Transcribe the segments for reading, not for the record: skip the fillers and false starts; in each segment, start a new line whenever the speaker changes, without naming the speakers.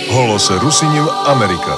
Голос Русинів Америка.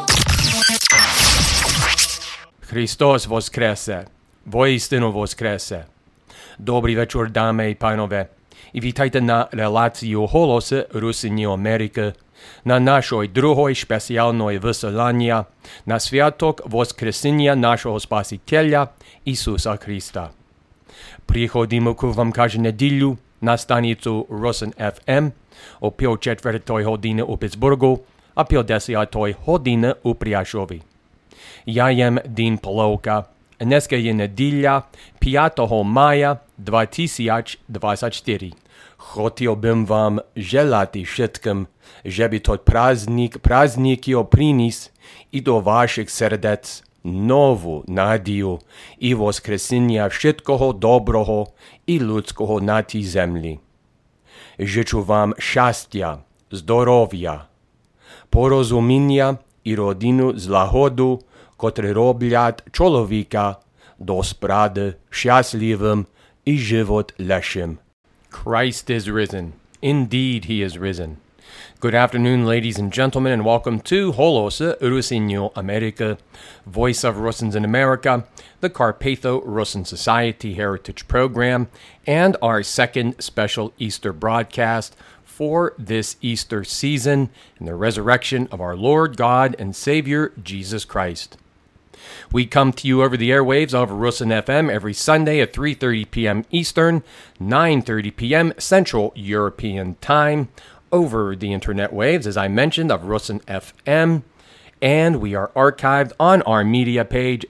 Христос воскресе! Воістину воскресе! Добрий вечір, дами і панове. І вітайте на релацію Голосу Русинів Америки, на нашої другої спеціальної виселення, на святок Воскресіння нашого Спасителя Ісуса Христа. Приходимо к вам кожну неділю на станицю Руsin FM о 5:04 години у Питтсбургу, а 5:10 години у Пряшові. Я єм Дін Полока. Днеска є неділя 5 мая 2024. Хотів би вам желати všetkým, żeby тот праздник приніс і до ваших сердець нову надію і воскресіння všetкого доброго і людського на тій землі. Жичу вам щастя, здоров'я, порозуміння і родину злагоду, котрі роблять чоловіка до справи щасливим і живот легшим. Christ is risen. Indeed, he is risen. Good afternoon, ladies and gentlemen, and welcome to Голоса Русинів Америка, Voice of Russins in America, the Carpatho-Russin Society Heritage Program, and our second special Easter broadcast for this Easter season and the resurrection of our Lord God and Savior, Jesus Christ. We come to you over the airwaves of Rusin FM every Sunday at 3:30 p.m. Eastern, 9:30 p.m. Central European Time, over the internet waves, as I mentioned, of Rusin FM, and we are archived on our media page,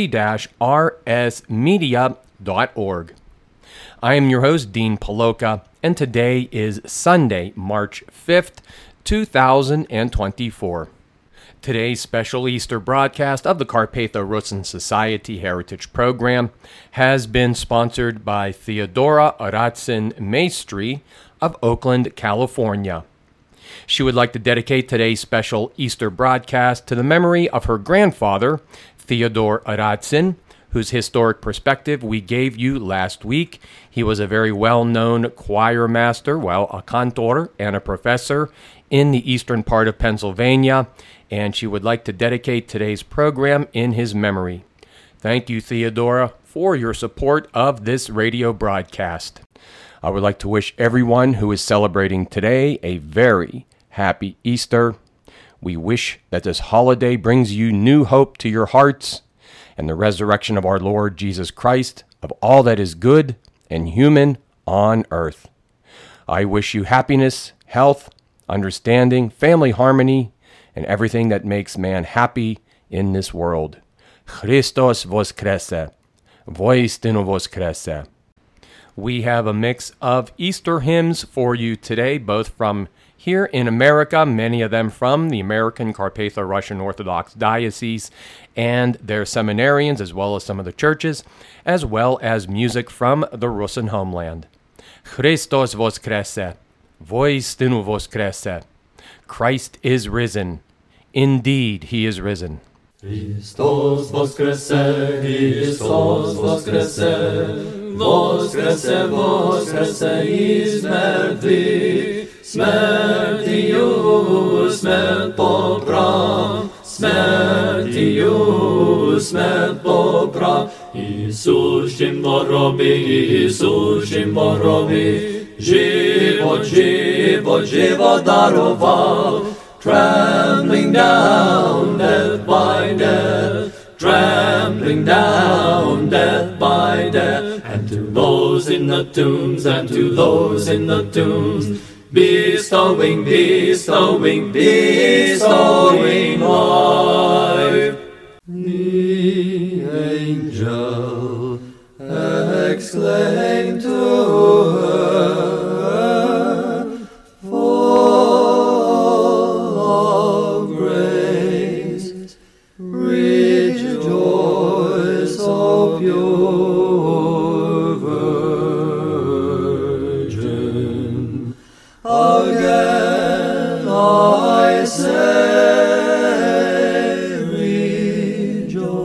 c-rsmedia.org. I am your host, Dean Paloka, and today is Sunday, March 5th, 2024. Today's special Easter broadcast of the Carpatho-Russin Society Heritage Program has been sponsored by Theodora Aratsin Maestri of Oakland, California. She would like to dedicate today's special Easter broadcast to the memory of her grandfather, Theodore Aratsin, whose historic perspective we gave you last week. He was a very well-known choir master, a cantor and a professor in the eastern part of Pennsylvania, and she would like to dedicate today's program in his memory. Thank you, Theodora, for your support of this radio broadcast. I would like to wish everyone who is celebrating today a very happy Easter. We wish that this holiday brings you new hope to your hearts and the resurrection of our Lord Jesus Christ of all that is good and human on earth. I wish you happiness, health, understanding, family harmony, and everything that makes man happy in this world. Christos voskreσε. Voistinu voskreše. We have a mix of Easter hymns for you today, both from here in America, many of them from the American Carpatho-Russian Orthodox Diocese and their seminarians, as well as some of the churches, as well as music from the Rusin homeland. Christos voskreše. Voistinu voskreše. Christ is risen. Indeed, he is risen.
Христос воскресе, Христос воскресе, воскресе, воскресе із мертвих, смертію смерть поправ, смертію смерть поправ. Ісущим воробі, живот дарував, trampling down death by death, trampling down death by death. And to those in the tombs, bestowing life. The angel exclaimed to her,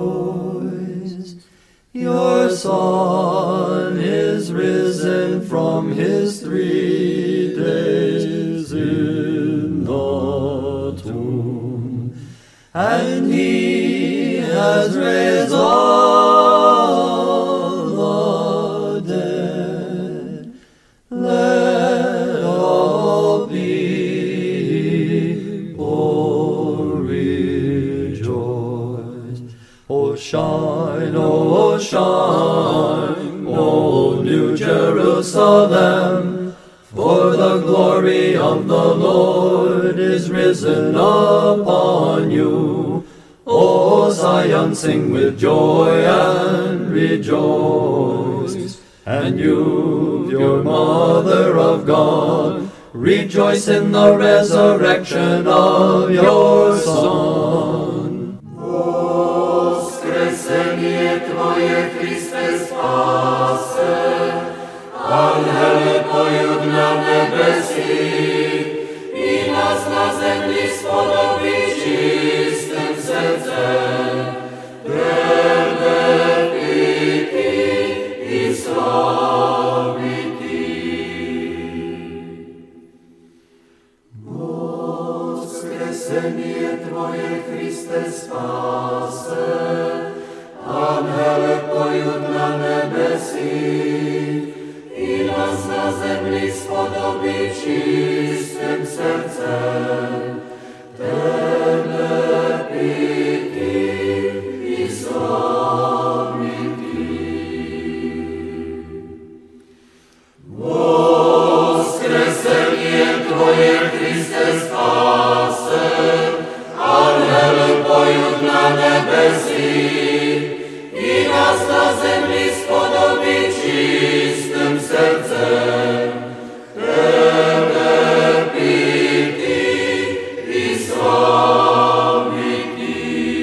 Son is risen from Jerusalem, for the glory of the Lord is risen upon you. O Zion, sing with joy and rejoice. And you, your mother of God, rejoice in the resurrection of your Son. Voskresenie Twoje, Chryste, spase, Angele poют na nebesích, i nas na zemli spodobi czystym sercem, Tebe piti i slaviti. Voskresenie Twoje, Chryste, spase, Angele poют na nebesích, i nas na zemli spodobi czystym sercem, Tebe piti i slaviti. Voskresenie Twoje, Chryste, spase, angele poют na nebesích, i nas na zemli spodobi czystym sercem, Tebe piti i slaviti.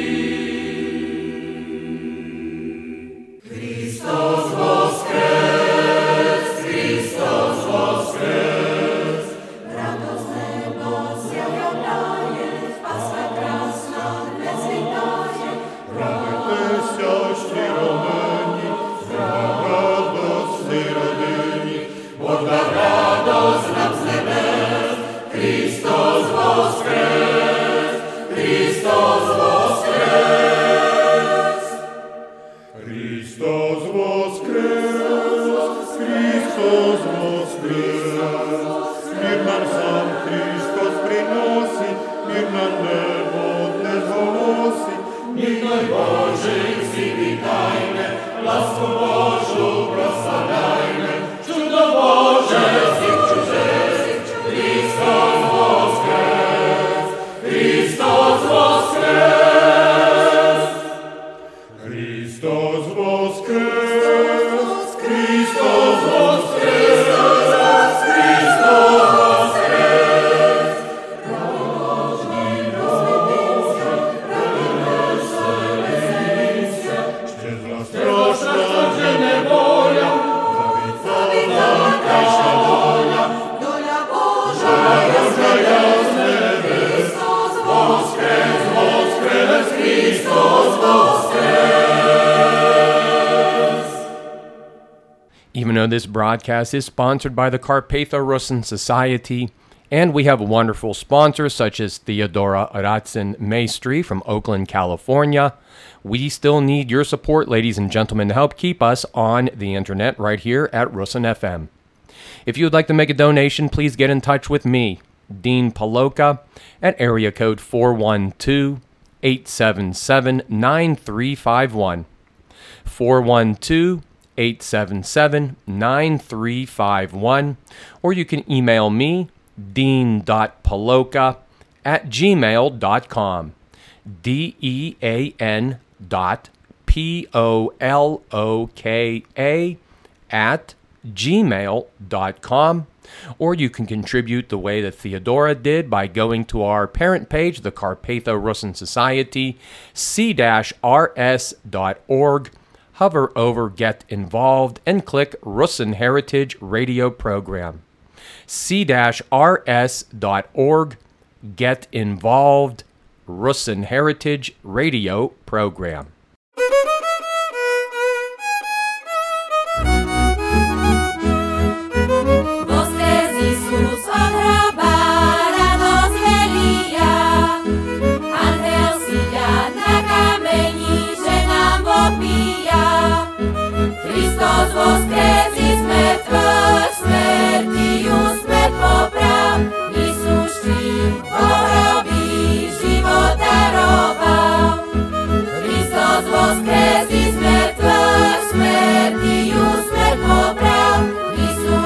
Christos voskres, Christos voskres, radost nebo zjawiona jest, Paska krasna, nezwitaje, radujcie się romeni, radosnej rodyni, bo da radość nam z nebes, Christos voskres, Christos voskres.
Christos voskres, Christos voskres, mir nam sam Christos prinosi, mir nam nebo nezłosi.
Niech najbożych witajmy, lasku Bożu proslavajmy, cudo Boże zikciużes, Christos voskres, Christos voskres.
Christos voskres, Christos voskres, Christos voskres.
Radożni rozwydycja, weselisia,
Szczerza
straszna że niewola, zawitana dola, dola Boża jasna, jasne, Christos voskres, voskres, Christos voskres.
Even though this broadcast is sponsored by the Carpatho Rusyn Society, and we have wonderful sponsors such as Theodora Ratzin Maestri from Oakland, California, we still need your support, ladies and gentlemen, to help keep us on the internet right here at Rusyn FM. If you would like to make a donation, please get in touch with me, Dean Paloka, at area code 412-877-9351. 412-877-9351, or you can email me, dean.paloka@gmail.com, dean.poloka@gmail.com, or you can contribute the way that Theodora did by going to our parent page, the Carpatho Rusyn Society, c-rs.org, hover over Get Involved, and click Rusyn Heritage Radio Program. c-rs.org, Get Involved, Rusyn Heritage Radio Program.
Voskres Isus od hroba, radost velija, anhel siďať na kameni, že nám opíja. Christos voskres iz mŕtvych, smrtiju smrt poprav, Isuščím v hrobi život daroval. Christos voskres iz mŕtvych, smrtiju smrt poprav, Isuščím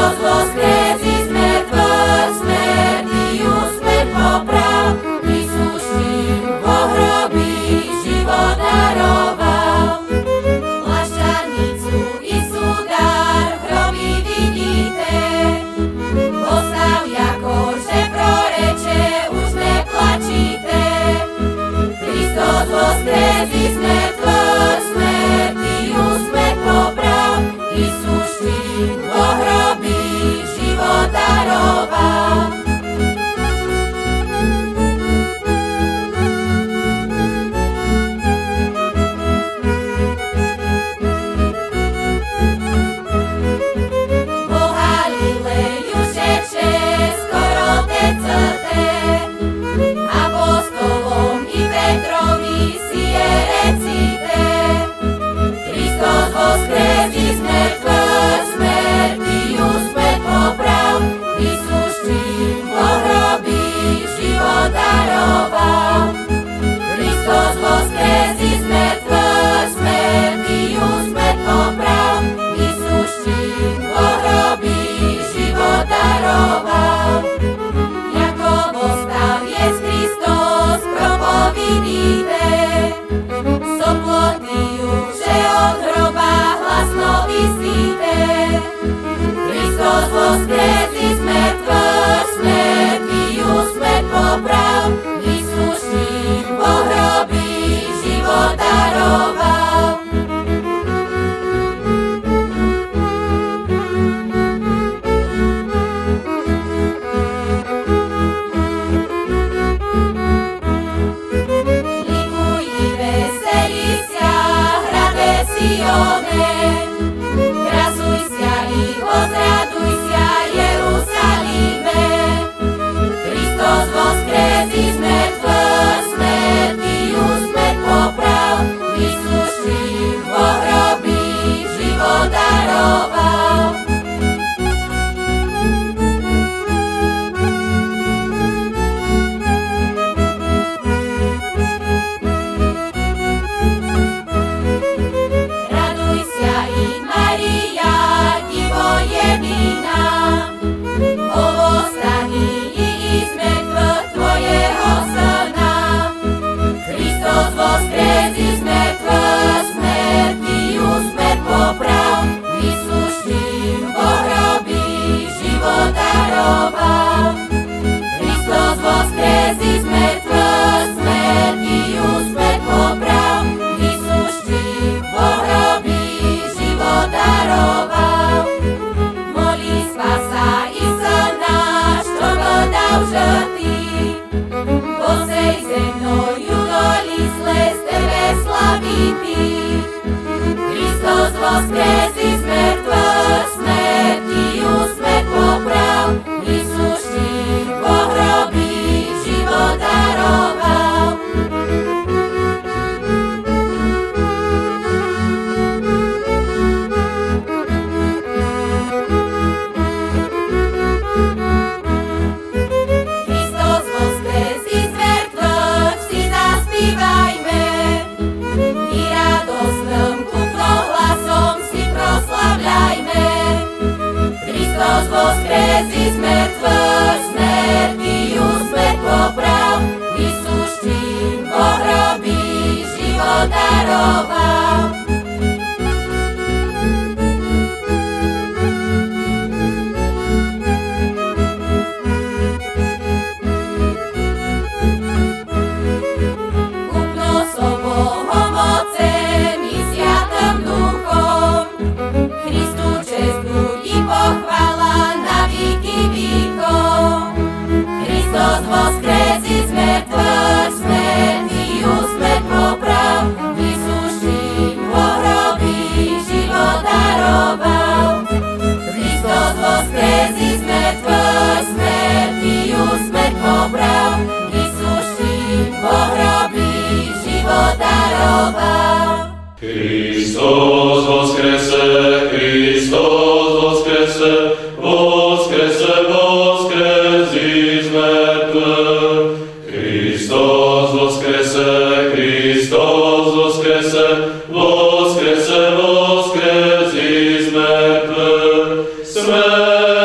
Voskres iz mŕtvych, smерть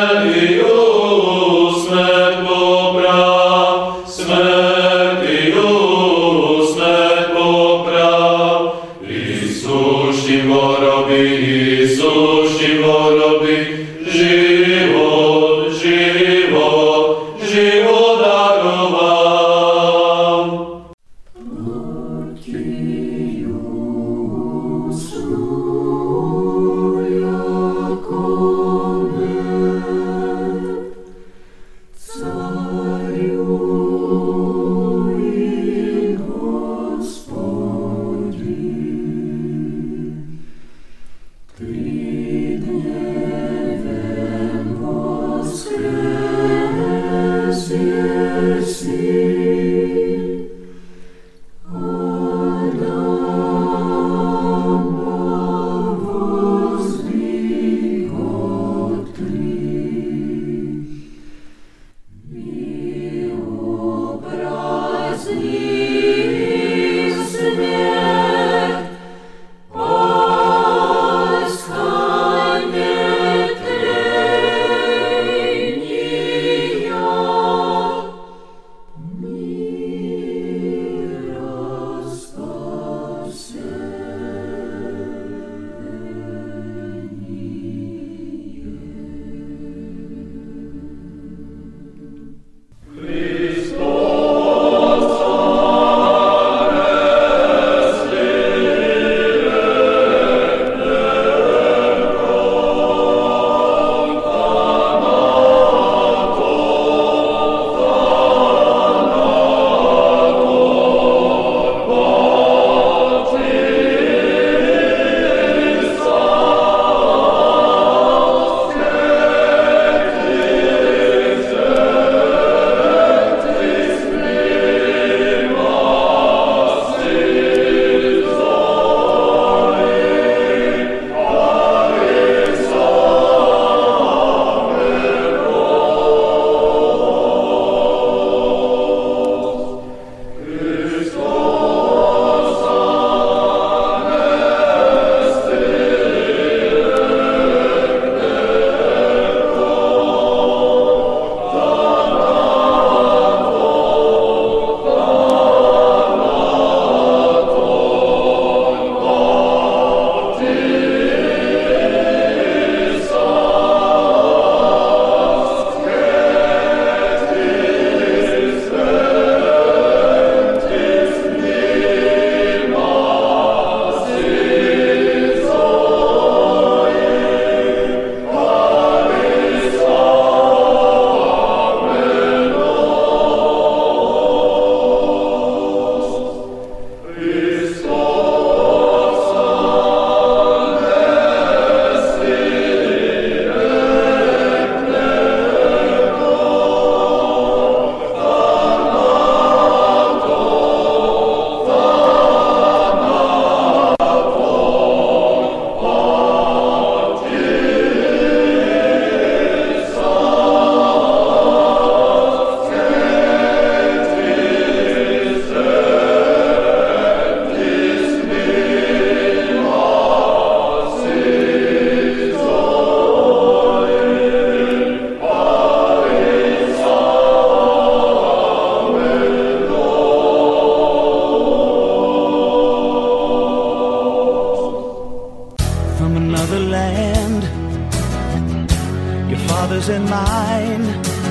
yours and mine.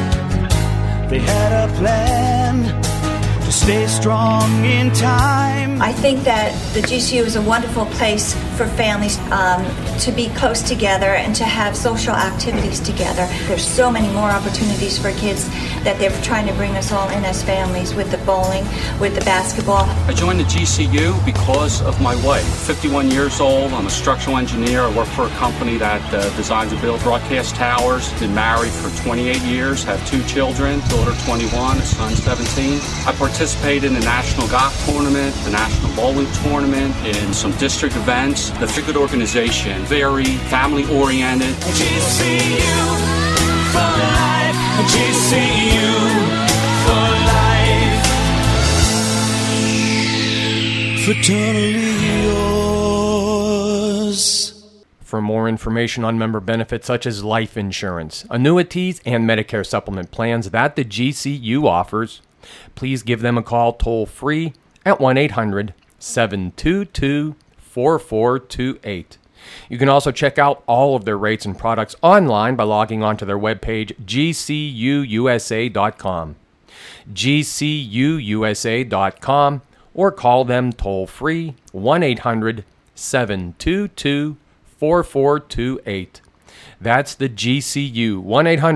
They had a plan to stay strong in time.
I think that the GCU is a wonderful place for families to be close together and to have social activities together. There's so many more opportunities for kids that they're trying to bring us all in as families, with the bowling, with the basketball.
I joined the GCU because of my wife. 51 years old, I'm a structural engineer. I work for a company that designs and builds broadcast towers. Been married for 28 years, have 2 children, daughter 21, a son 17. I participated in the National Golf Tournament, the National Bowling Tournament, in some district events. The Figure organization, very family-oriented.
GCU for life, GCU for life. Fraternally yours.
For more information on member benefits such as life insurance, annuities, and Medicare supplement plans that the GCU offers, please give them a call toll-free at 1-800-722-4428. You can also check out all of their rates and products online by logging on to their webpage, gcuusa.com. gcuusa.com, or call them toll-free 1-800-722-4428. That's the GCU,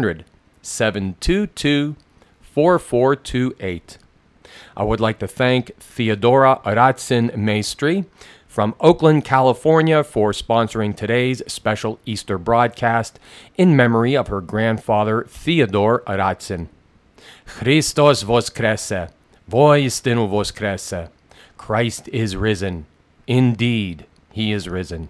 1-800-722-4428. I would like to thank Theodora Ratsin-Maestri from Oakland, California, for sponsoring today's special Easter broadcast in memory of her grandfather, Theodore Ratsin. Christos Voskrese, voistinu Voskrese. Christ is risen. Indeed, he is risen.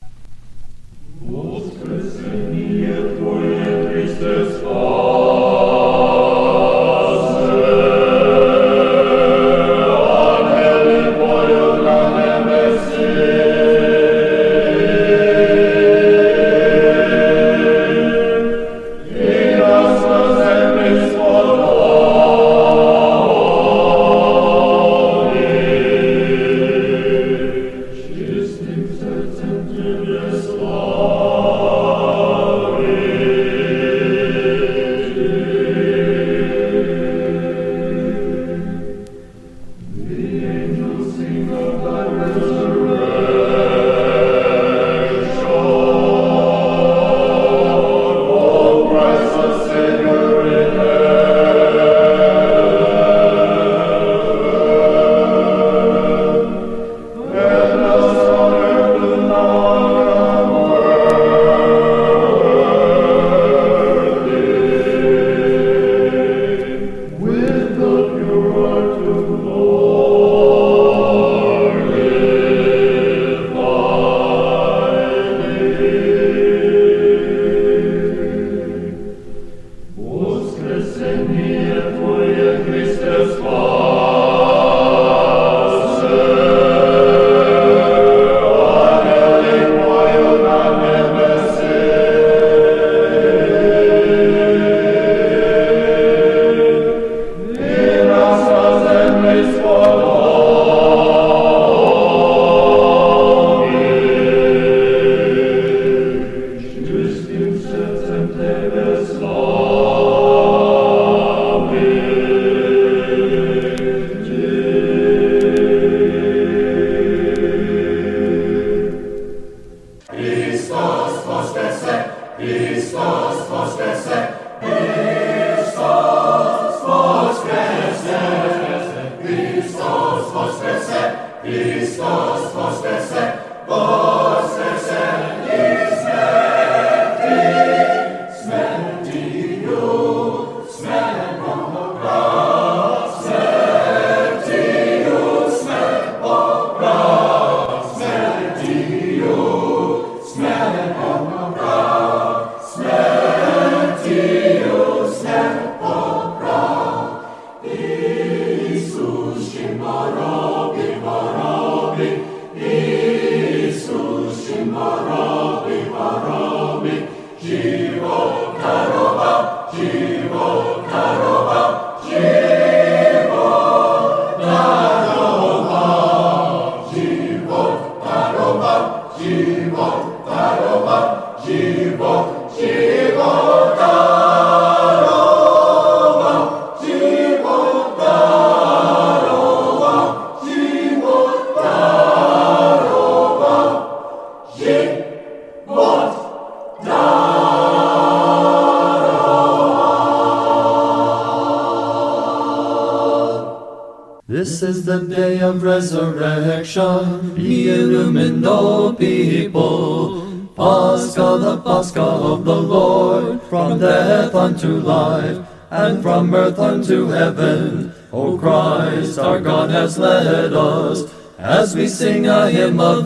This is the day of resurrection. Be illumined, O people. Pascha, the Pascha of the Lord, from death unto life, and from earth unto heaven. O Christ, our God has led us, as we sing a hymn of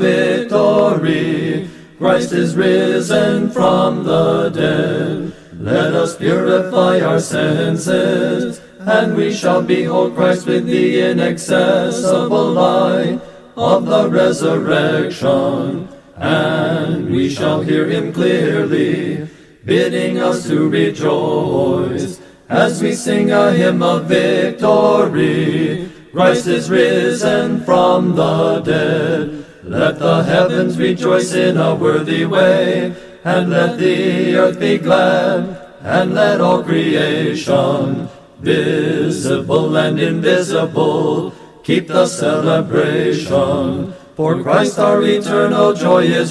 victory. Christ is risen from the dead. Let us purify our senses, and we shall behold Christ with the inaccessible light of the resurrection. and we shall hear him clearly, bidding us to rejoice as we sing a hymn of victory. Christ is risen from the dead. Let the heavens rejoice in a worthy way, and let the earth be glad, and let all creation, visible and invisible, keep the celebration. For Christ our eternal joy is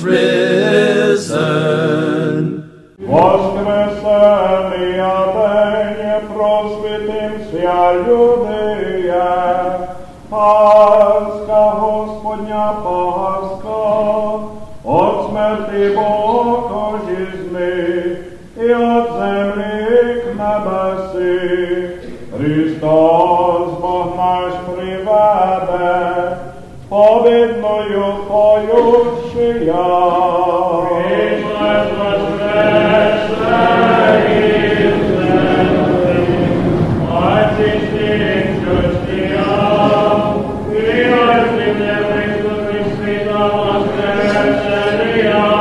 risen.
Воскресения день просвітимся, Юдея, Пасха Господня Пасха, от смерти Бог ожізни, і от землі к небеси. Христос Бог наш приведе, побідною поючия. Христос воскресе із землі, очистим чустія, і очистим Христос світа воскресення,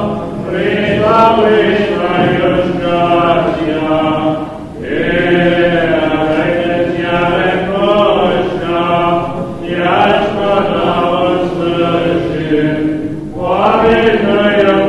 придавлюшаю щастя, і рекнеться рекошка, яшко на услыши, побідною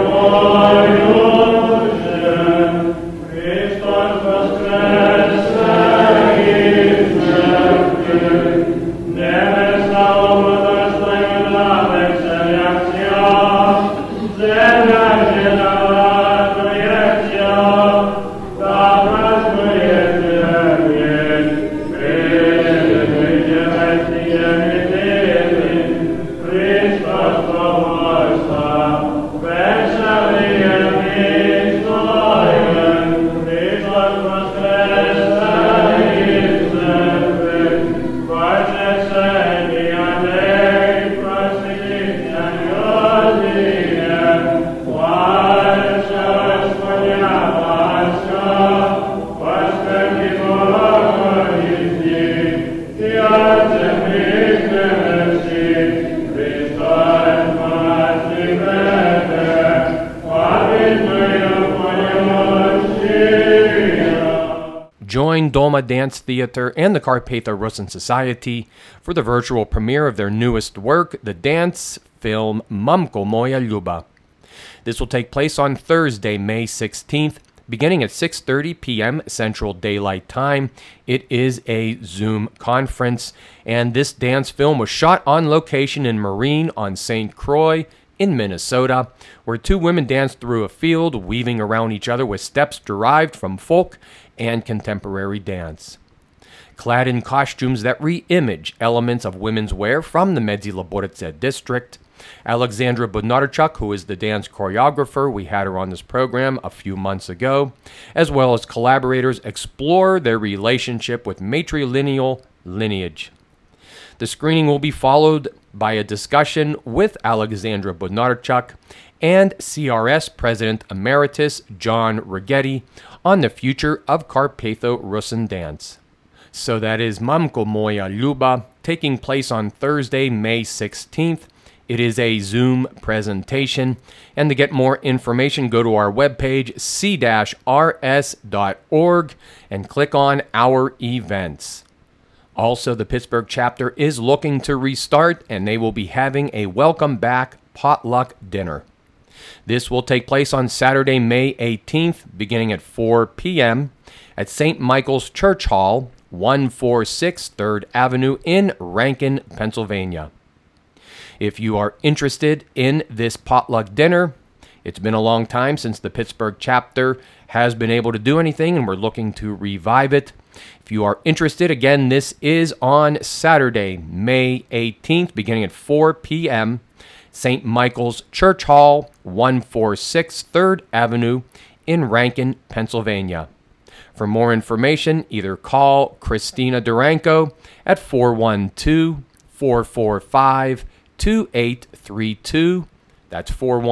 поющим, Христос воскресе із мертвих, небеса обладостою на веселяться, земля радується, та празднує день, прийдете весілля Христос помоста, веселіє містоєм, Христос воскресе із мертвих, воскресення день просвітиться людиє, Пасха Господня Пасха, Пасха Бога візді, і от землі к небесі, Христос нас приведе, побідною поющия.
Join Doma Dance Theater and the Carpatho Rusin Society for the virtual premiere of their newest work, the dance film Mamko Moja Ljuba. This will take place on Thursday, May 16th, beginning at 6:30 p.m. Central Daylight Time. It is a Zoom conference, and this dance film was shot on location in Marine on St. Croix in Minnesota, where two women danced through a field, weaving around each other with steps derived from folk and contemporary dance. Clad in costumes that re-image elements of women's wear from the Medzi-Laborice district, Alexandra Bodnarchuk, who is the dance choreographer, we had her on this program a few months ago, as well as collaborators, explore their relationship with matrilineal lineage. The screening will be followed by a discussion with Alexandra Bodnarchuk and CRS President Emeritus John Righetti on the future of Carpatho Rusin dance. So that is Mamko Moja Ljuba, taking place on Thursday, May 16th. It is a Zoom presentation, and to get more information, go to our webpage, c-rs.org, and click on Our Events. Also, the Pittsburgh chapter is looking to restart, and they will be having a welcome back potluck dinner. This will take place on Saturday, May 18th, beginning at 4 p.m. at St. Michael's Church Hall, 146 3rd Avenue in Rankin, Pennsylvania. If you are interested in this potluck dinner, it's been a long time since the Pittsburgh chapter has been able to do anything, and we're looking to revive it. If you are interested, again, this is on Saturday, May 18th, beginning at 4 p.m., St. Michael's Church Hall, 146 3rd Avenue in Rankin, Pennsylvania. For more information, either call Christina Duranko at 412-445-2832. That's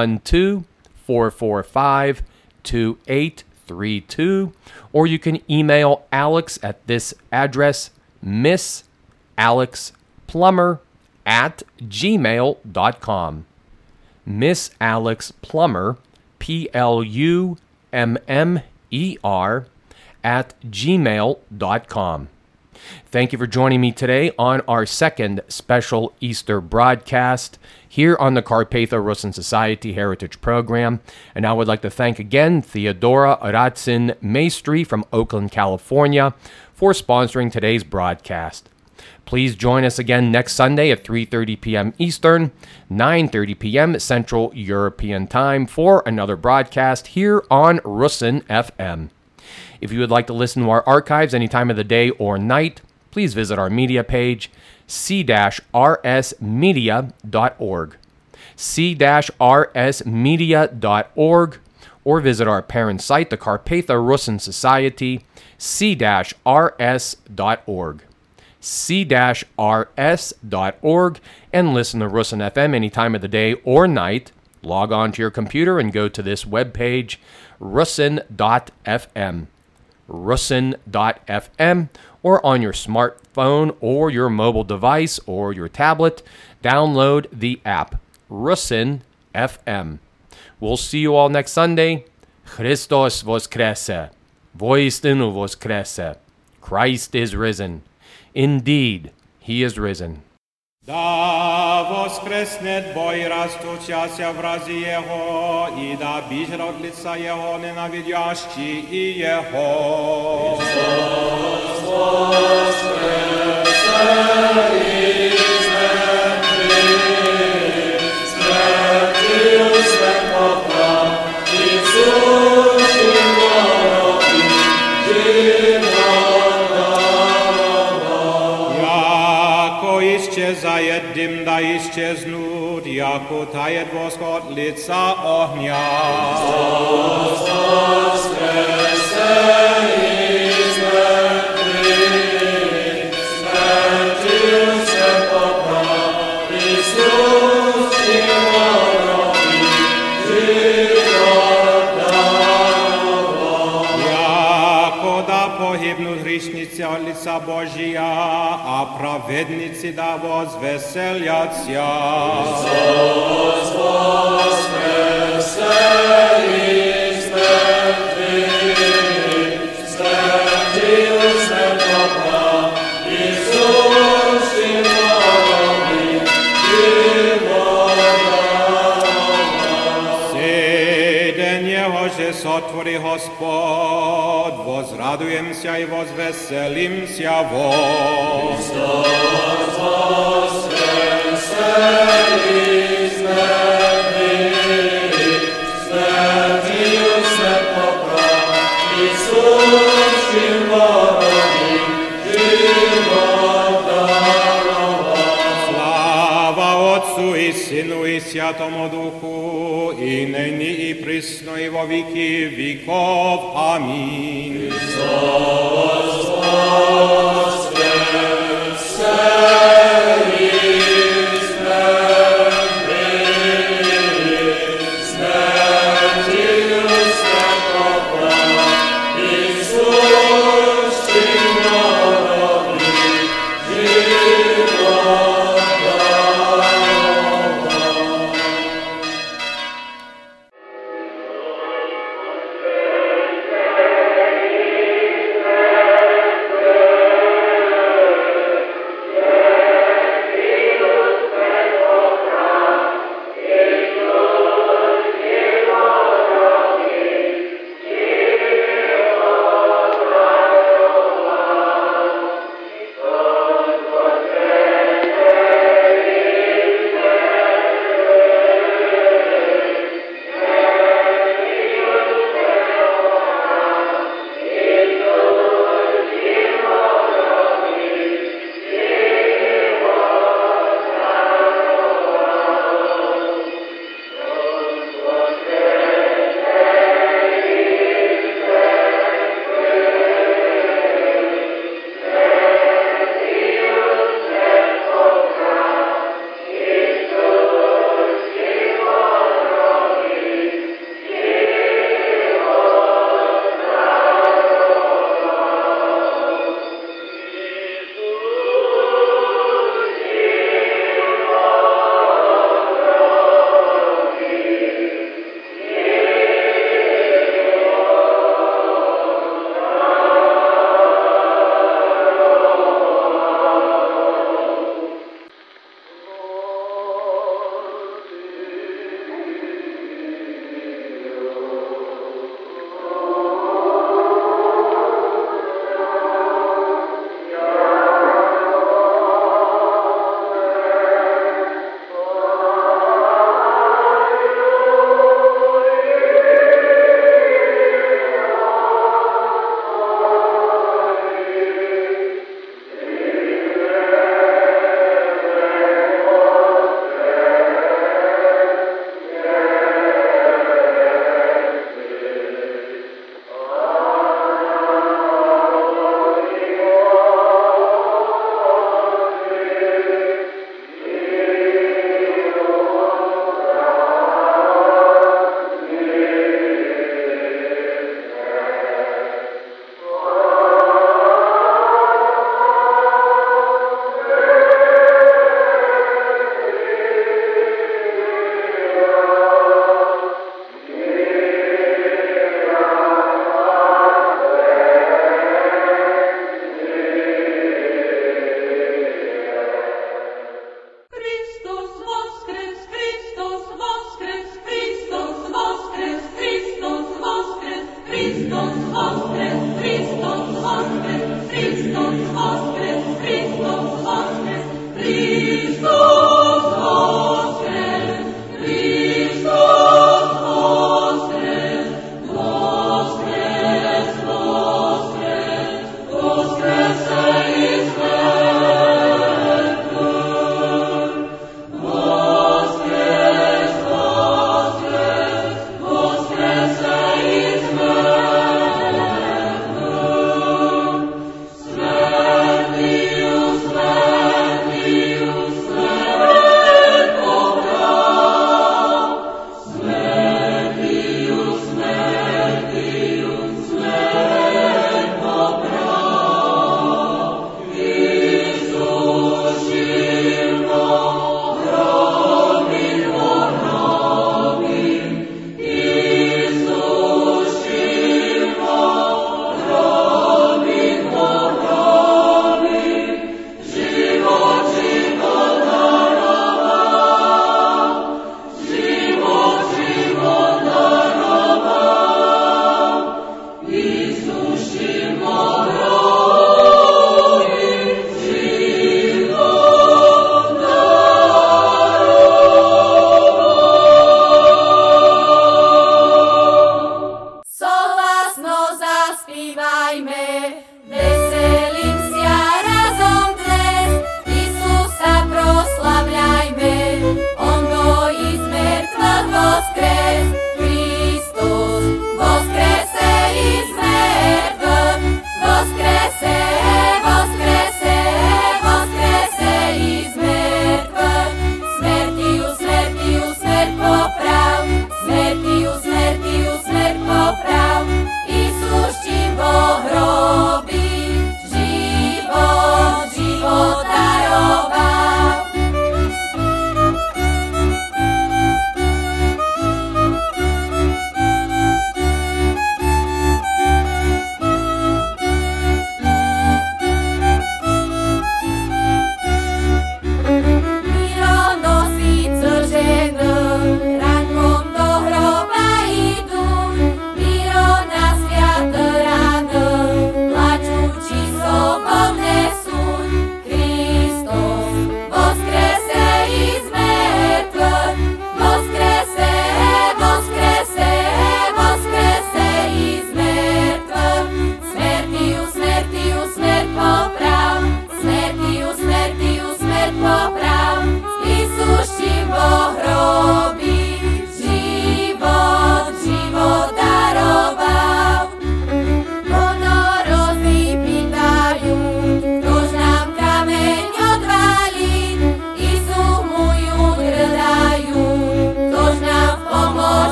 412-445-2832. Or you can email Alex at this address, missalexplummer@gmail.com. Miss Alex Plummer, Plummer, @gmail.com. Thank you for joining me today on our second special Easter broadcast here on the Carpatho Rusin Society Heritage Program. And I would like to thank again Theodora Ratsin Maestri from Oakland, California, for sponsoring today's broadcast. Please join us again next Sunday at 3:30 p.m. Eastern, 9:30 p.m. Central European Time for another broadcast here on Rusin FM. If you would like to listen to our archives any time of the day or night, please visit our media page, c-rsmedia.org, c-rsmedia.org, or visit our parent site, the Carpatho Rusin Society, c-rs.org, c-rs.org, and listen to Rusin FM any time of the day or night. Log on to your computer and go to this webpage, rusin.fm. rusin.fm, or on your smartphone or your mobile device or your tablet, download the app, Rusin FM. We'll see you all next Sunday. Christos Voskrese. Voistinu Voskrese. Christ is risen. Indeed, he is risen.
Da воскреснет Бой растущася в рази Его, и да бежит от лица Его ненавидящий и Его. Христос воскресе из мертвых, смертью свет поправ, Иисус Его родил, живот даровал. Яко исчезает дым, да исчезнут, яко тает воск от лица огня. Христос воскресе из мертвых, смертью свет поправ, Иисус Его родил, живот даровал. Яко да погибнут грешницы от лица Божия, а праведницы да возвеселятся. Христос воскресе из мертвых, смертью свет поправ, Иисус Его родил, живот даровал. Сей день Его же сотвори Господь, возрадуемся и возвеселимся во. Христос воскресе из мертвых, смертью свет поправ, Иисус Его родил, живот даровал. Слава Отцу и Сыну и Святому Духу, и ныне и присно и во веки веков. Аминь. Христос воскресе из мертвых, смертью свет поправ, Иисус Его родил, живот даровал. Sven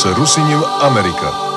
s Rusiním Amerika.